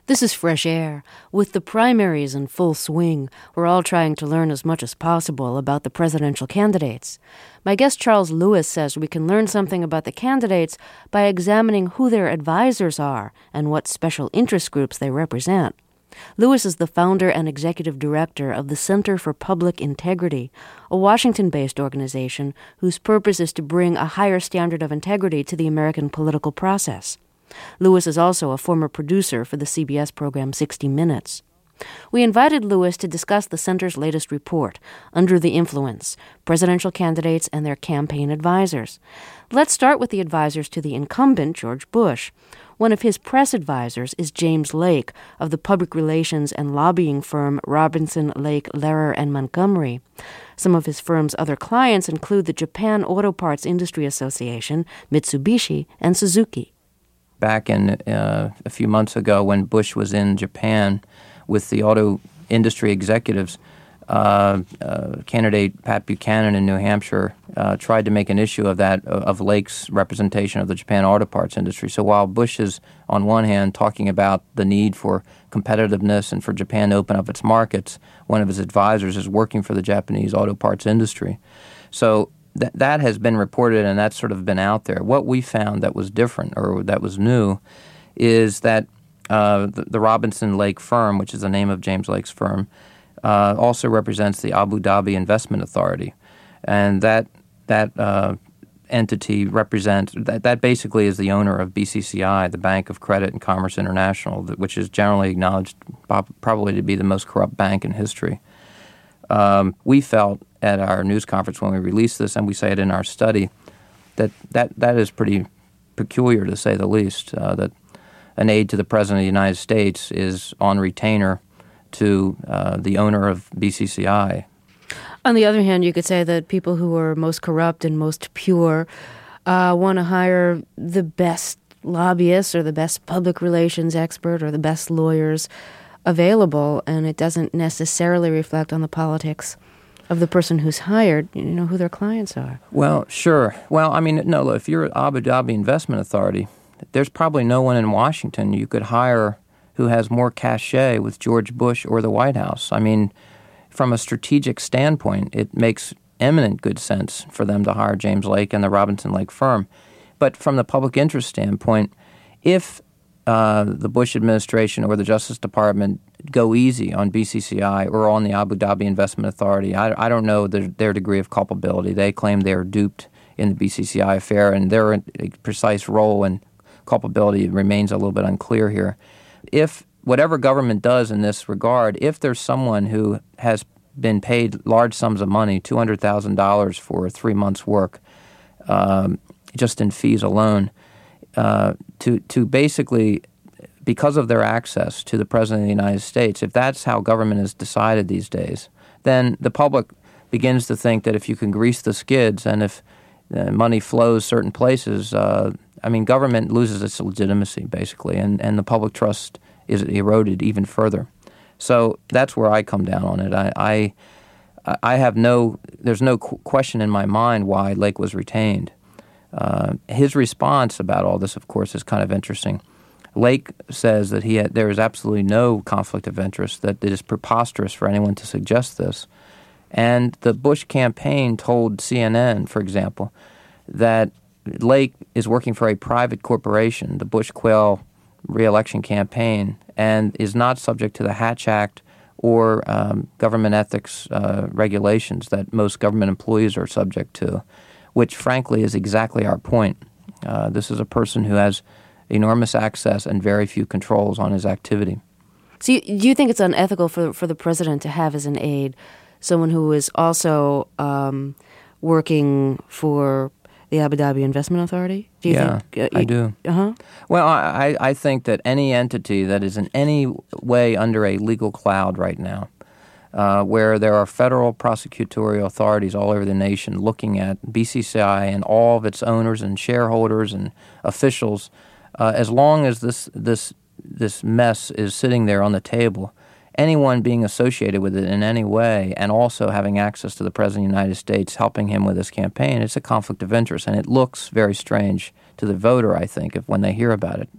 This is Fresh Air. With the primaries in full swing, we're all trying to learn as much as possible about the presidential candidates. My guest Charles Lewis says we can learn something about the candidates by examining who their advisors are and what special interest groups they represent. Lewis is the founder and executive director of the Center for Public Integrity, a Washington-based organization whose purpose is to bring a higher standard of integrity to the American political process. Lewis is also a former producer for the CBS program 60 Minutes. We invited Lewis to discuss the center's latest report, Under the Influence, Presidential Candidates and Their Campaign Advisors. Let's start with the advisors to the incumbent, George Bush. One of his press advisors is James Lake of the public relations and lobbying firm Robinson, Lake, Lehrer & Montgomery. Some of his firm's other clients include the Japan Auto Parts Industry Association, Mitsubishi, and Suzuki. Back in a few months ago when Bush was in Japan with the auto industry executives, candidate Pat Buchanan in New Hampshire tried to make an issue of that, of Lake's representation of the Japan auto parts industry. So while Bush is, on one hand, talking about the need for competitiveness and for Japan to open up its markets, one of his advisors is working for the Japanese auto parts industry. So that has been reported, and that's sort of been out there. What we found that was different, or that was new, is that the Robinson Lake firm, which is the name of James Lake's firm, also represents the Abu Dhabi Investment Authority. And that entity represents, that basically is the owner of BCCI, the Bank of Credit and Commerce International, which is generally acknowledged probably to be the most corrupt bank in history. We felt at our news conference when we released this, and we say it in our study, that is pretty peculiar, to say the least, that an aide to the President of the United States is on retainer to the owner of BCCI. On the other hand, you could say that people who are most corrupt and most pure want to hire the best lobbyists or the best public relations expert or the best lawyers available, and it doesn't necessarily reflect on the politics of the person who's hired, who their clients are. Well, sure. Well, I mean, no, if you're Abu Dhabi Investment Authority, there's probably no one in Washington you could hire who has more cachet with George Bush or the White House. I mean, from a strategic standpoint, it makes eminent good sense for them to hire James Lake and the Robinson Lake firm. But from the public interest standpoint, if the Bush administration or the Justice Department go easy on BCCI or on the Abu Dhabi Investment Authority, I don't know their degree of culpability. They claim they are duped in the BCCI affair, and their precise role and culpability remains a little bit unclear here. If whatever government does in this regard, if there's someone who has been paid large sums of money, $200,000 for 3 months' work, just in fees alone, to basically, because of their access to the President of the United States, if that's how government is decided these days, then the public begins to think that if you can grease the skids and if money flows certain places, government loses its legitimacy, basically, and the public trust is eroded even further. So that's where I come down on it. There's no question in my mind why Lake was retained. His response about all this, of course, is kind of interesting. Lake says that there is absolutely no conflict of interest, that it is preposterous for anyone to suggest this. And the Bush campaign told CNN, for example, that Lake is working for a private corporation, the Bush-Quayle re-election campaign, and is not subject to the Hatch Act or government ethics regulations that most government employees are subject to, which frankly is exactly our point. This is a person who has enormous access and very few controls on his activity. So do you think it's unethical for the president to have as an aide someone who is also working for the Abu Dhabi Investment Authority? Do you think, I do. Uh-huh. Well, I think that any entity that is in any way under a legal cloud right now, where there are federal prosecutorial authorities all over the nation looking at BCCI and all of its owners and shareholders and officials, as long as this mess is sitting there on the table, anyone being associated with it in any way and also having access to the President of the United States, helping him with his campaign, it's a conflict of interest, and it looks very strange to the voter, I think, when they hear about it.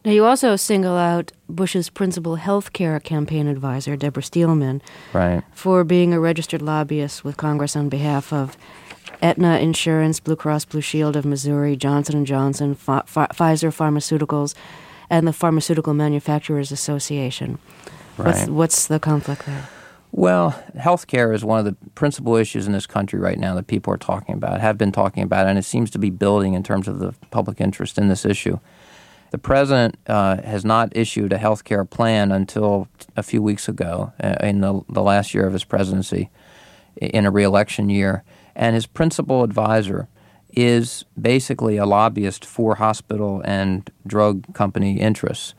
Now, you also single out Bush's principal health care campaign advisor, Deborah Steelman, Right. for being a registered lobbyist with Congress on behalf of Aetna Insurance, Blue Cross Blue Shield of Missouri, Johnson & Johnson, Pfizer Pharmaceuticals, and the Pharmaceutical Manufacturers Association. Right. What's the conflict there? Well, healthcare is one of the principal issues in this country right now that people are talking about, have been talking about, and it seems to be building in terms of the public interest in this issue. The president has not issued a health care plan until a few weeks ago, in the last year of his presidency, in a re-election year. And his principal advisor is basically a lobbyist for hospital and drug company interests.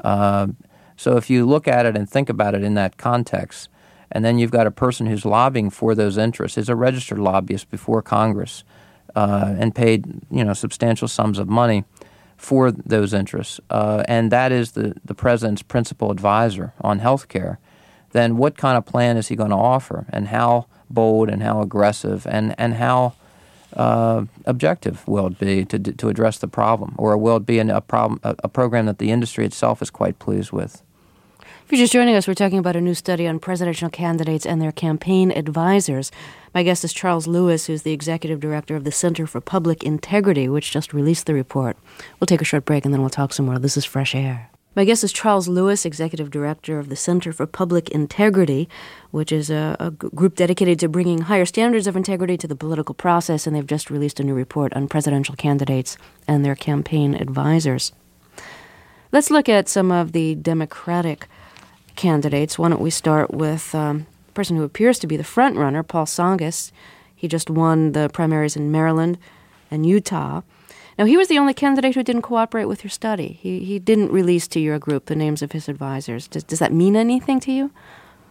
So if you look at it and think about it in that context, and then you've got a person who's lobbying for those interests, is a registered lobbyist before Congress, and paid substantial sums of money for those interests, and that is the president's principal advisor on health care, then what kind of plan is he going to offer, and how bold and how aggressive and how objective will it be to address the problem, or will it be a program that the industry itself is quite pleased with? If you're just joining us, we're talking about a new study on presidential candidates and their campaign advisors. My guest is Charles Lewis, who's the executive director of the Center for Public Integrity, which just released the report. We'll take a short break and then we'll talk some more. This is Fresh Air. My guest is Charles Lewis, executive director of the Center for Public Integrity, which is a group dedicated to bringing higher standards of integrity to the political process, and they've just released a new report on presidential candidates and their campaign advisors. Let's look at some of the Democratic candidates. Why don't we start with a person who appears to be the front runner, Paul Tsongas. He just won the primaries in Maryland and Utah. Now, he was the only candidate who didn't cooperate with your study. He didn't release to your group the names of his advisors. Does that mean anything to you?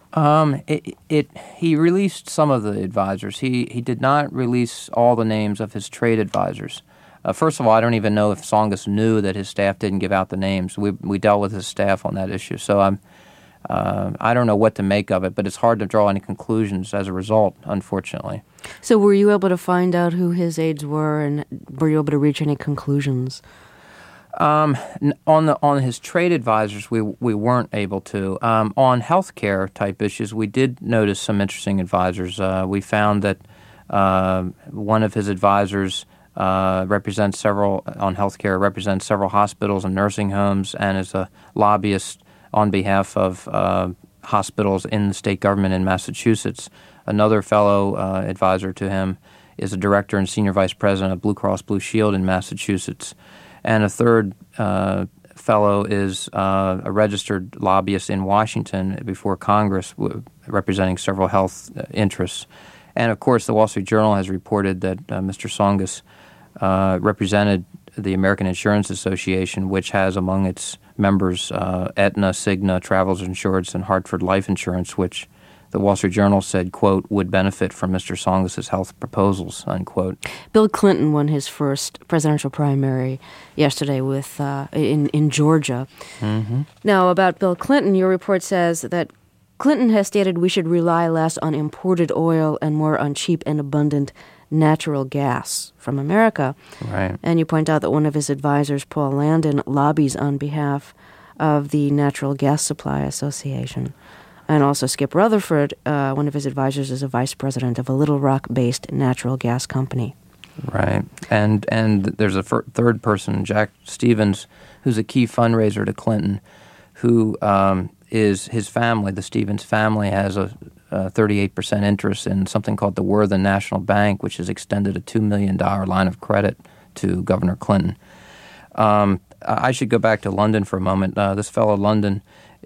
He released some of the advisors. He did not release all the names of his trade advisors. First of all, I don't even know if Tsongas knew that his staff didn't give out the names. We dealt with his staff on that issue, so I don't know what to make of it, but it's hard to draw any conclusions as a result, unfortunately. So were you able to find out who his aides were, and were you able to reach any conclusions? On his trade advisors, we weren't able to. On healthcare type issues, we did notice some interesting advisors. We found that one of his advisors represents several hospitals and nursing homes, and is a lobbyist on behalf of hospitals in the state government in Massachusetts. Another fellow advisor to him is a director and senior vice president of Blue Cross Blue Shield in Massachusetts. And a third fellow is a registered lobbyist in Washington before Congress, representing several health interests. And, of course, the Wall Street Journal has reported that Mr. Tsongas represented the American Insurance Association, which has among its members Aetna, Cigna, Travelers Insurance, and Hartford Life Insurance, which the Wall Street Journal said, quote, would benefit from Mr. Tsongas' health proposals, unquote. Bill Clinton won his first presidential primary yesterday with in Georgia. Mm-hmm. Now, about Bill Clinton, your report says that Clinton has stated we should rely less on imported oil and more on cheap and abundant natural gas from America. Right. And you point out that one of his advisors, Paul Landon, lobbies on behalf of the Natural Gas Supply Association. And also Skip Rutherford, one of his advisors, is a vice president of a Little Rock-based natural gas company. Right. And there's a third person, Jack Stevens, who's a key fundraiser to Clinton, who is his family. The Stevens family has a 38% interest in something called the Worthen National Bank, which has extended a $2 million line of credit to Governor Clinton. I should go back to London for a moment. This fellow London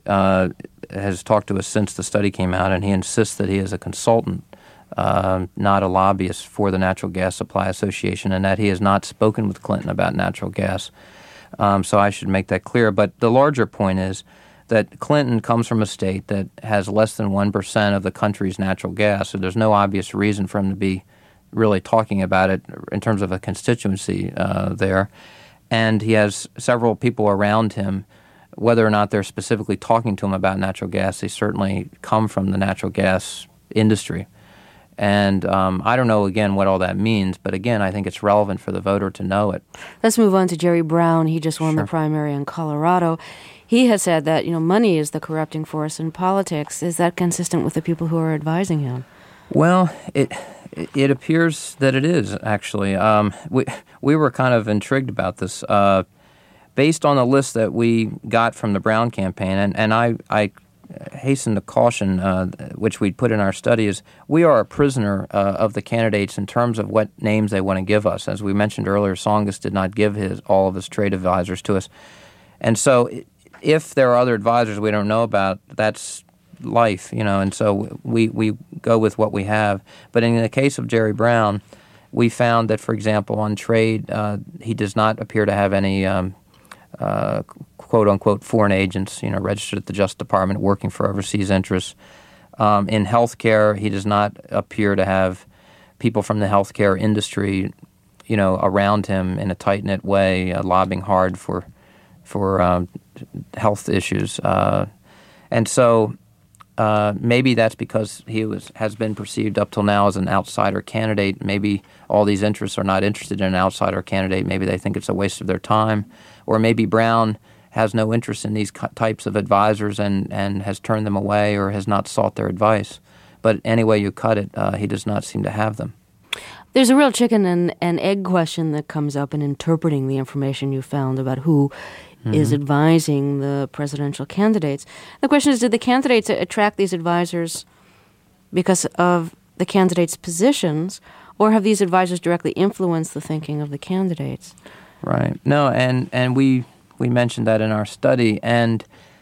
has talked to us since the study came out, and he insists that he is a consultant, not a lobbyist for the Natural Gas Supply Association, and that he has not spoken with Clinton about natural gas. So I should make that clear. But the larger point is that Clinton comes from a state that has less than 1% of the country's natural gas, so there's no obvious reason for him to be really talking about it in terms of a constituency there. And he has several people around him. Whether or not they're specifically talking to him about natural gas, they certainly come from the natural gas industry. And I don't know, again, what all that means, but again, I think it's relevant for the voter to know it. Let's move on to Jerry Brown. He just won Sure. the primary in Colorado. He has said that, money is the corrupting force in politics. Is that consistent with the people who are advising him? Well, it appears that it is, actually. We were kind of intrigued about this. Based on the list that we got from the Brown campaign, and I hasten to caution, which we put in our study, is we are a prisoner of the candidates in terms of what names they want to give us. As we mentioned earlier, Tsongas did not give all of his trade advisors to us. And so if there are other advisors we don't know about, that's life, and so we go with what we have. But in the case of Jerry Brown, we found that, for example, on trade, he does not appear to have any quote-unquote foreign agents, registered at the Justice Department working for overseas interests. In healthcare, he does not appear to have people from the healthcare industry, around him in a tight-knit way, lobbying hard for health issues. And so maybe that's because he has been perceived up till now as an outsider candidate. Maybe all these interests are not interested in an outsider candidate. Maybe they think it's a waste of their time. Or maybe Brown has no interest in these types of advisors and has turned them away or has not sought their advice. But any way you cut it, he does not seem to have them. There's a real chicken and egg question that comes up in interpreting the information you found about who is advising the presidential candidates. The question is, did the candidates attract these advisors because of the candidates' positions, or have these advisors directly influenced the thinking of the candidates? Right. No, and we mentioned that in our study, and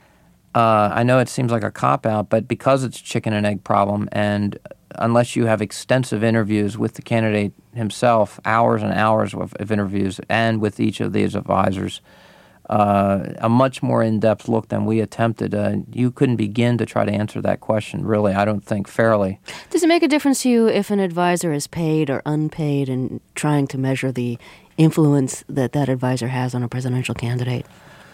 I know it seems like a cop-out, but because it's a chicken and egg problem, and unless you have extensive interviews with the candidate himself, hours and hours of interviews, and with each of these advisors, a much more in-depth look than we attempted, you couldn't begin to try to answer that question, really, I don't think, fairly. Does it make a difference to you if an advisor is paid or unpaid in trying to measure the influence that advisor has on a presidential candidate?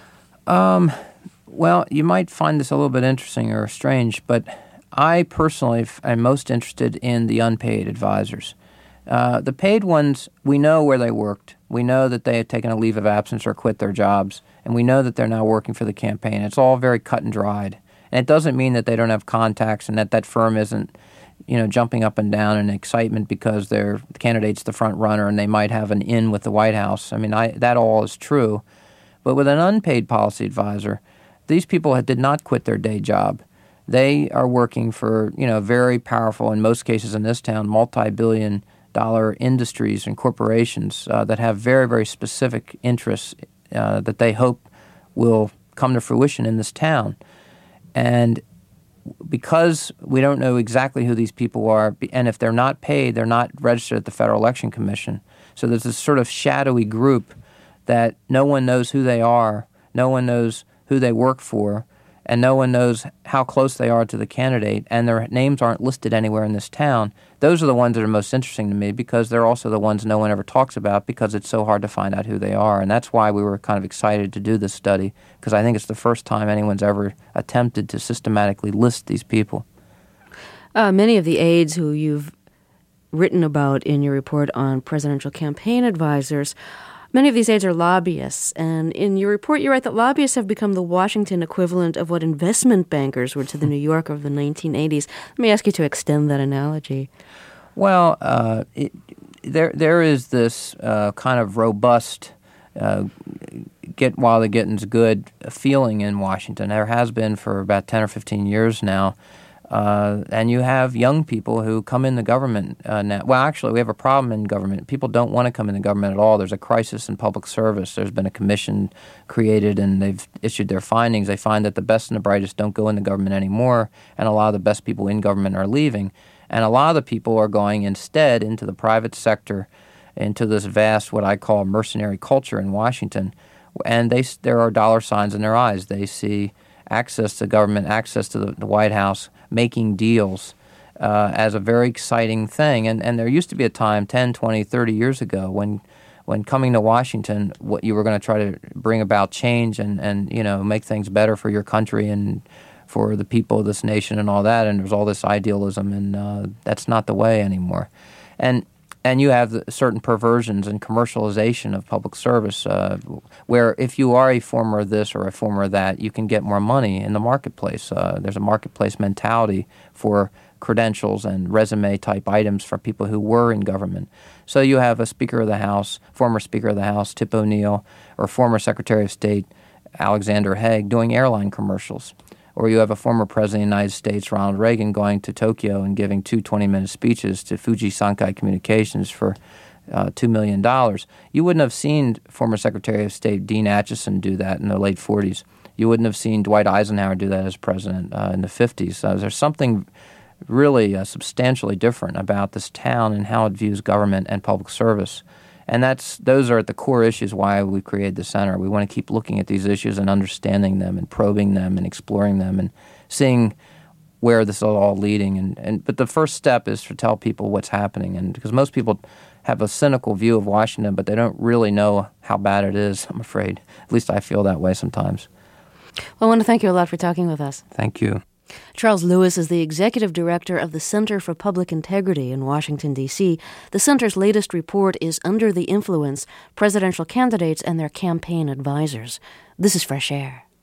Well, you might find this a little bit interesting or strange, but I personally am most interested in the unpaid advisors. The paid ones, we know where they worked. We know that they had taken a leave of absence or quit their jobs, and we know that they're now working for the campaign. It's all very cut and dried. And it doesn't mean that they don't have contacts and that firm isn't, jumping up and down in excitement because the candidate's the front runner and they might have an in with the White House. I mean, that all is true. But with an unpaid policy advisor, these people did not quit their day job. They are working for, very powerful, in most cases in this town, multi-billion-dollar industries and corporations that have very, very specific interests that they hope will come to fruition in this town. And because we don't know exactly who these people are, and if they're not paid, they're not registered at the Federal Election Commission. So there's this sort of shadowy group that no one knows who they are, no one knows who they work for, and no one knows how close they are to the candidate, and their names aren't listed anywhere in this town. Those are the ones that are most interesting to me because they're also the ones no one ever talks about because it's so hard to find out who they are. And that's why we were kind of excited to do this study, because I think it's the first time anyone's ever attempted to systematically list these people. Many of the aides who you've written about in your report on presidential campaign advisors, many of these aides are lobbyists, and in your report you write that lobbyists have become the Washington equivalent of what investment bankers were to the New Yorker of the 1980s. Let me ask you to extend that analogy. Well, there is this kind of robust get while the getting's good feeling in Washington. There has been for about 10 or 15 years now. And you have young people who come in the government now. Well, actually, we have a problem in government. People don't want to come in the government at all. There's a crisis in public service. There's been a commission created, and they've issued their findings. They find that the best and the brightest don't go into government anymore, and a lot of the best people in government are leaving. And a lot of the people are going instead into the private sector, into this vast, what I call mercenary culture in Washington. And there are dollar signs in their eyes. They see access to government, access to the White House, making deals as a very exciting thing. And there used to be a time 10, 20, 30 years ago when coming to Washington, what you were going to try to bring about change and make things better for your country and for the people of this nation and all that, and there's all this idealism, and that's not the way anymore. And you have certain perversions and commercialization of public service where if you are a former of this or a former of that, you can get more money in the marketplace. There's a marketplace mentality for credentials and resume-type items for people who were in government. So you have a Speaker of the House, former Speaker of the House, Tip O'Neill, or former Secretary of State, Alexander Haig, doing airline commercials. Or you have a former President of the United States, Ronald Reagan, going to Tokyo and giving 2 20-minute speeches to Fuji Sankai Communications for $2 million. You wouldn't have seen former Secretary of State Dean Acheson do that in the late 40s. You wouldn't have seen Dwight Eisenhower do that as president in the 50s. There's something really substantially different about this town and how it views government and public service. And those are at the core issues why we created the center. We want to keep looking at these issues and understanding them and probing them and exploring them and seeing where this is all leading. But the first step is to tell people what's happening. And because most people have a cynical view of Washington, but they don't really know how bad it is, I'm afraid. At least I feel that way sometimes. Well, I want to thank you a lot for talking with us. Thank you. Charles Lewis is the executive director of the Center for Public Integrity in Washington, D.C. The center's latest report is Under the Influence: Presidential Candidates and Their Campaign Advisors. This is Fresh Air.